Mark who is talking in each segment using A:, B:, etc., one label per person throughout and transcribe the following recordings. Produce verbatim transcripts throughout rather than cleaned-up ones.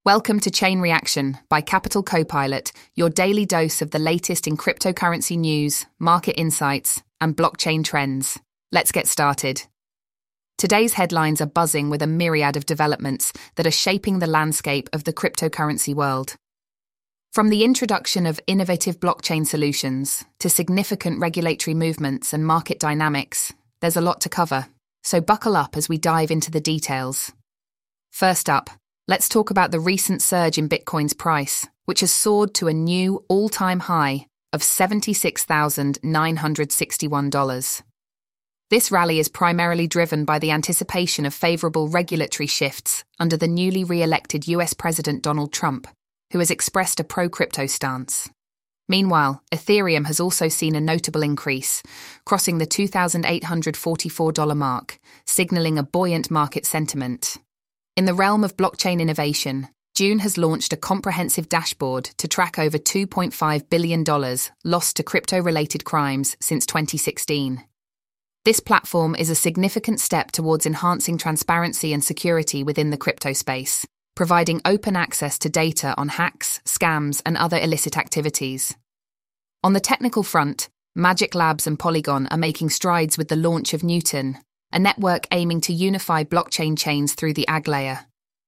A: Welcome to Chain Reaction by Capital Copilot, your daily dose of the latest in cryptocurrency news, market insights, and blockchain trends. Let's get started. Today's headlines are buzzing with a myriad of developments that are shaping the landscape of the cryptocurrency world. From the introduction of innovative blockchain solutions to significant regulatory movements and market dynamics, there's a lot to cover, so buckle up as we dive into the details. First up, let's talk about the recent surge in Bitcoin's price, which has soared to a new all-time high of seventy-six thousand nine hundred sixty-one dollars. This rally is primarily driven by the anticipation of favorable regulatory shifts under the newly re-elected U S President Donald Trump, who has expressed a pro-crypto stance. Meanwhile, Ethereum has also seen a notable increase, crossing the two thousand eight hundred forty-four dollars mark, signaling a buoyant market sentiment. In the realm of blockchain innovation, June has launched a comprehensive dashboard to track over two point five billion dollars lost to crypto-related crimes since twenty sixteen. This platform is a significant step towards enhancing transparency and security within the crypto space, providing open access to data on hacks, scams, and other illicit activities. On the technical front, Magic Labs and Polygon are making strides with the launch of Newton, a network aiming to unify blockchain chains through the A G layer.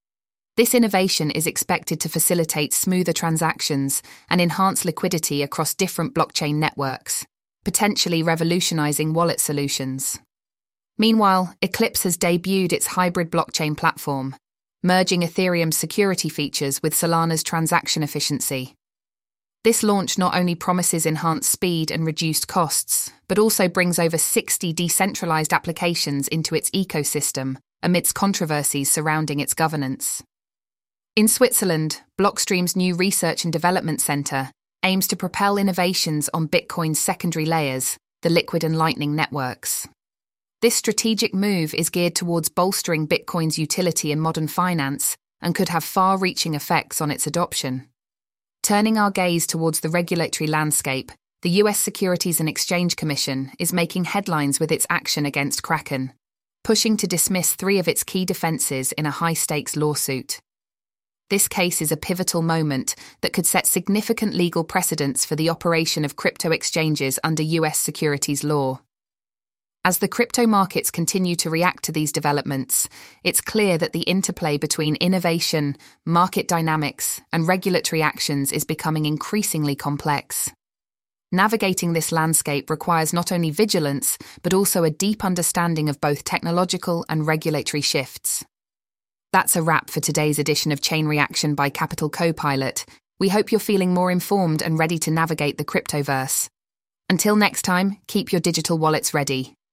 A: This innovation is expected to facilitate smoother transactions and enhance liquidity across different blockchain networks, potentially revolutionizing wallet solutions. Meanwhile, Eclipse has debuted its hybrid blockchain platform, merging Ethereum's security features with Solana's transaction efficiency. This launch not only promises enhanced speed and reduced costs, but also brings over sixty decentralized applications into its ecosystem amidst controversies surrounding its governance. In Switzerland, Blockstream's new Research and Development Center aims to propel innovations on Bitcoin's secondary layers, the Liquid and Lightning networks. This strategic move is geared towards bolstering Bitcoin's utility in modern finance and could have far-reaching effects on its adoption. Turning our gaze towards the regulatory landscape, the U S Securities and Exchange Commission is making headlines with its action against Kraken, pushing to dismiss three of its key defenses in a high-stakes lawsuit. This case is a pivotal moment that could set significant legal precedents for the operation of crypto exchanges under U S securities law. As the crypto markets continue to react to these developments, it's clear that the interplay between innovation, market dynamics, and regulatory actions is becoming increasingly complex. Navigating this landscape requires not only vigilance, but also a deep understanding of both technological and regulatory shifts. That's a wrap for today's edition of Chain Reaction by Capital Copilot. We hope you're feeling more informed and ready to navigate the cryptoverse. Until next time, keep your digital wallets ready.